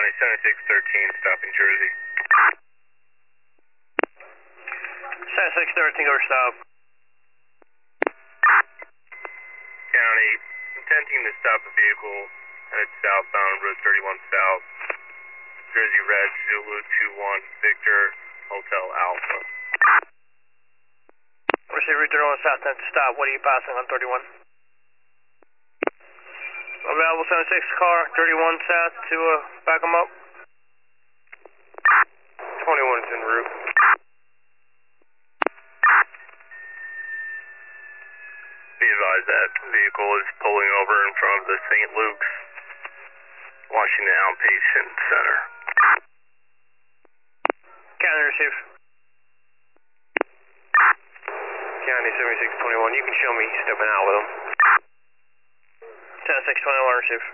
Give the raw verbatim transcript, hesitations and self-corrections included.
County, seventy-six thirteen, stopping Jersey. seventy-six thirteen, go stop. County, intending to stop a vehicle headed southbound, Road thirty-one South, Jersey Red, Zulu two one, Victor, Hotel Alpha. Receive Route thirty-one South, ten to stop. What are you passing on thirty-one? Available seventy-six car, thirty-one South to uh, back them up. twenty-one is en route. Be advised that vehicle is pulling over in front of the Saint Luke's Washington Outpatient Center. County, receive. County seventy-six twenty-one, you can show me stepping out with them. seventy-six twenty-one, receive.